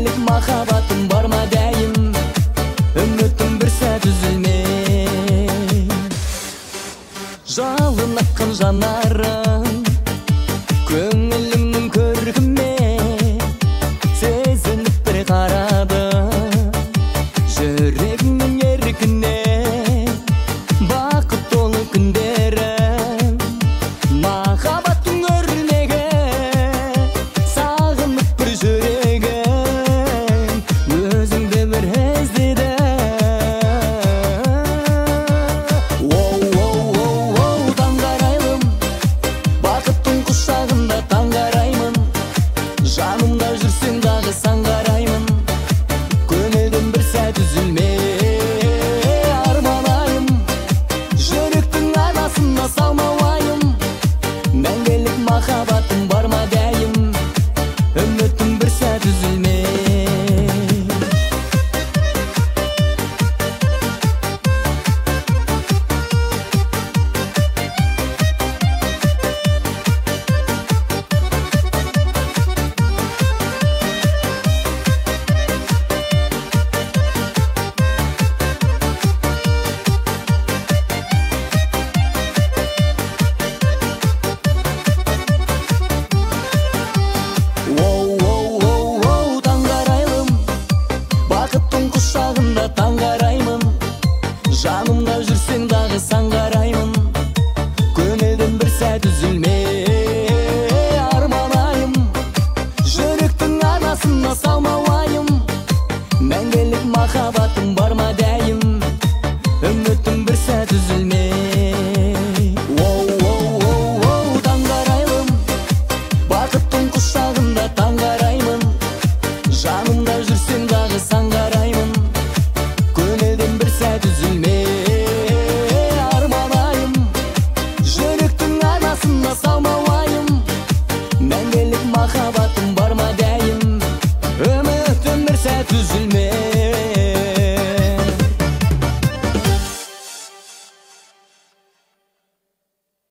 Мәңгілік махаббатым бар ма дәйім, үмітім бір сәт үзілме. Жалын аққан жанарың көңілімнің көркіме, сезініп бір қарады жүрегімнің еркіне. Бақыт толы күндерім, махаббаттың өрнегі, сағынып бір жүрегім өзіңді бір іздеді. Оу, таңғарайлым, бақыттың құшағында таңғараймын. Жанымда жүрсең дағы саңғараймын, көңілдің бір сәт үзілме. Арманайым, жүректің арасына салмауайым. Мәңгілік махаббатым бар ма дәйім, үмітім бір сәт үзілме. Оу, таңғарайлым, бақыттың құшағында таңғараймын. Жанымда жүрсең дағы саңғараймын, көңілдің бір сәт үзілме. Арманайым, жүректің арасына салмауайым. Мәңгілік махаббатым бар ма дәйім, үмітім бір сәт үзілме. Оу, таңғарайлым, бақыттың құшағында таңғараймын. Жанымда жүрсең дағы саңғараймын, көңілдің бір сәт үзілме.